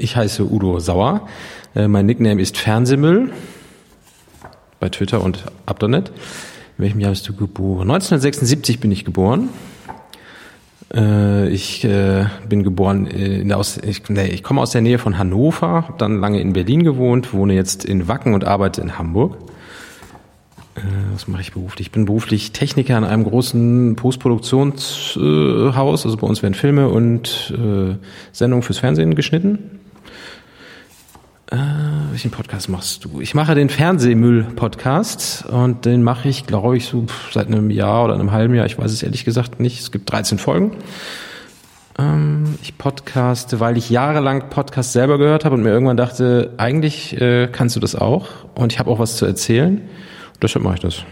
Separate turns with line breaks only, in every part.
Ich heiße Udo Sauer. Mein Nickname ist Fernsehmüll bei Twitter und Abdonet. In welchem Jahr bist du geboren? 1976 bin ich geboren. Ich bin geboren ich komme aus der Nähe von Hannover, habe dann lange in Berlin gewohnt, wohne jetzt in Wacken und arbeite in Hamburg. Was mache ich beruflich? Ich bin beruflich Techniker in einem großen Postproduktionshaus. Also bei uns werden Filme und Sendungen fürs Fernsehen geschnitten. Welchen Podcast machst du? Ich mache den Fernsehmüll-Podcast und den mache ich, glaube ich, so seit einem Jahr oder einem halben Jahr. Ich weiß es ehrlich gesagt nicht. Es gibt 13 Folgen. Ich podcaste, weil ich jahrelang Podcasts selber gehört habe und mir irgendwann dachte, eigentlich kannst du das auch. Und ich habe auch was zu erzählen. Deshalb mache ich das.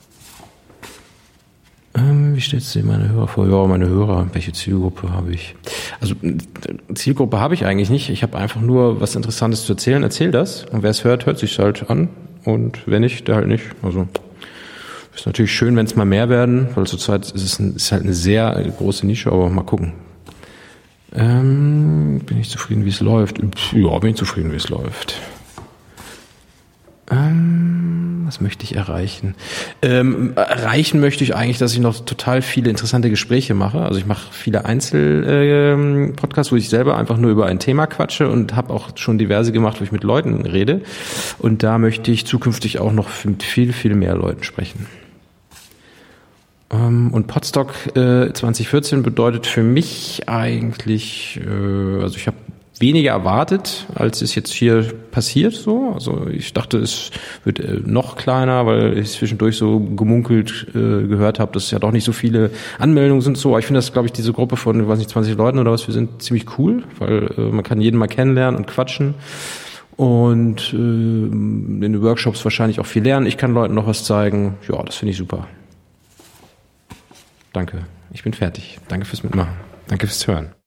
Wie stellst du dir meine Hörer vor? Ja, meine Hörer, welche Zielgruppe habe ich? Also Zielgruppe habe ich eigentlich nicht. Ich habe einfach nur was Interessantes zu erzählen. Erzähl das. Und wer es hört, hört sich halt an. Und wenn nicht, der halt nicht. Also ist natürlich schön, wenn es mal mehr werden, weil zurzeit ist halt eine sehr große Nische, aber mal gucken. Bin ich zufrieden, wie es läuft? Ja, bin ich zufrieden, wie es läuft. Was möchte ich erreichen? Erreichen möchte ich eigentlich, dass ich noch total viele interessante Gespräche mache. Also ich mache viele Einzel-Podcasts, wo ich selber einfach nur über ein Thema quatsche und habe auch schon diverse gemacht, wo ich mit Leuten rede. Und da möchte ich zukünftig auch noch mit viel, viel mehr Leuten sprechen. Und Podstock 2014 bedeutet für mich eigentlich, also ich habe weniger erwartet, als es jetzt hier passiert, so. Also ich dachte, es wird noch kleiner, weil ich zwischendurch so gemunkelt gehört habe, dass es ja doch nicht so viele Anmeldungen sind, so. Aber ich finde das, glaube ich, diese Gruppe von, 20 Leuten oder was wir sind, ziemlich cool, weil man kann jeden mal kennenlernen und quatschen und in den Workshops wahrscheinlich auch viel lernen. Ich kann Leuten noch was zeigen. Ja, das finde ich super. Danke. Ich bin fertig. Danke fürs Mitmachen. Danke fürs Hören.